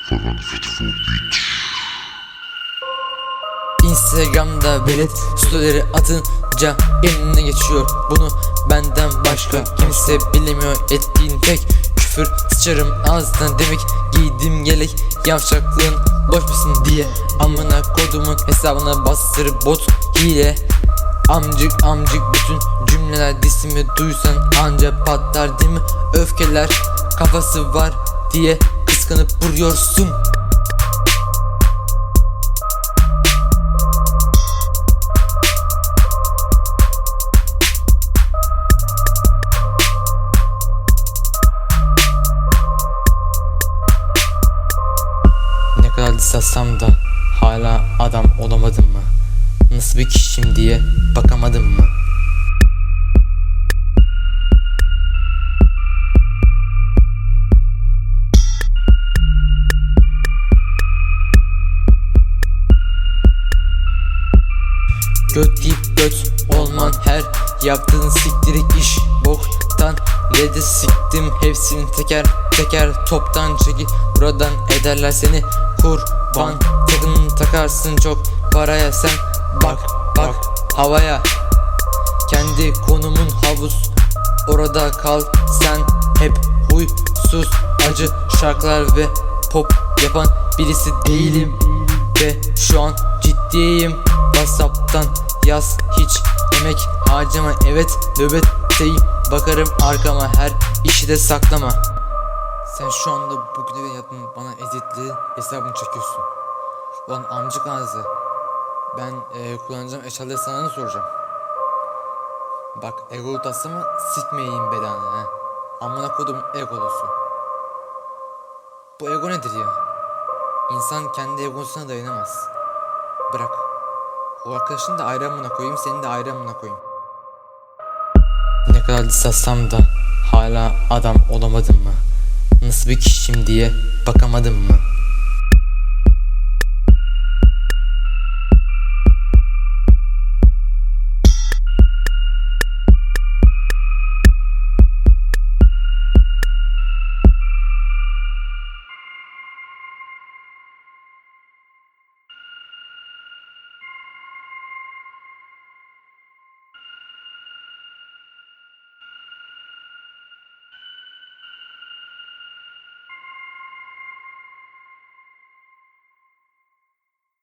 Falan Fit Beach. Instagram'da velet storyleri atınca eline geçiyor. Bunu benden başka kimse bilemiyor. Ettiğin tek küfür sıçarım ağzına demek. Giydim yelek yavşaklığın boş musun diye. Amına kodumun hesabına bastır bot hile. Amcık amcık bütün cümleler disimi duysan anca patlar değil mi? Öfkeler kafası var diye kıskanıp vuruyorsun. Ne kadar lisansam da hala adam olamadım mı? Nasıl bir kişiyim diye bakamadım mı? Göt deyip göt olman her yaptığın siktirik iş boktan. Ledi siktim hepsini teker teker toptan çekil buradan ederler seni kurban. Takın takarsın çok paraya sen bak bak havaya. Kendi konumun havuz orada kal sen hep huysuz acı şarkılar ve pop yapan birisi değilim. Ve şu an ciddiyim. WhatsApp'tan yaz hiç emek harcama. Evet nöbetteyim bakarım arkama her işi de saklama. Sen şu anda bu videoyu yaptın bana eziyetli hesabını çekiyorsun. Ulan amcık ağzı. Ben kullanacağım eşyaları sana ne soracağım? Bak ego taslama sikmeyeyim belanı he. Amına kodum egolusu. Bu ego nedir ya? İnsan kendi egosuna dayanamaz. Bırak. O arkadaşını da ayrı amına koyayım, seni de ayrı amına koyayım. Ne kadar lisansam da hala adam olamadım mı? Nasıl bir kişiyim diye bakamadım mı?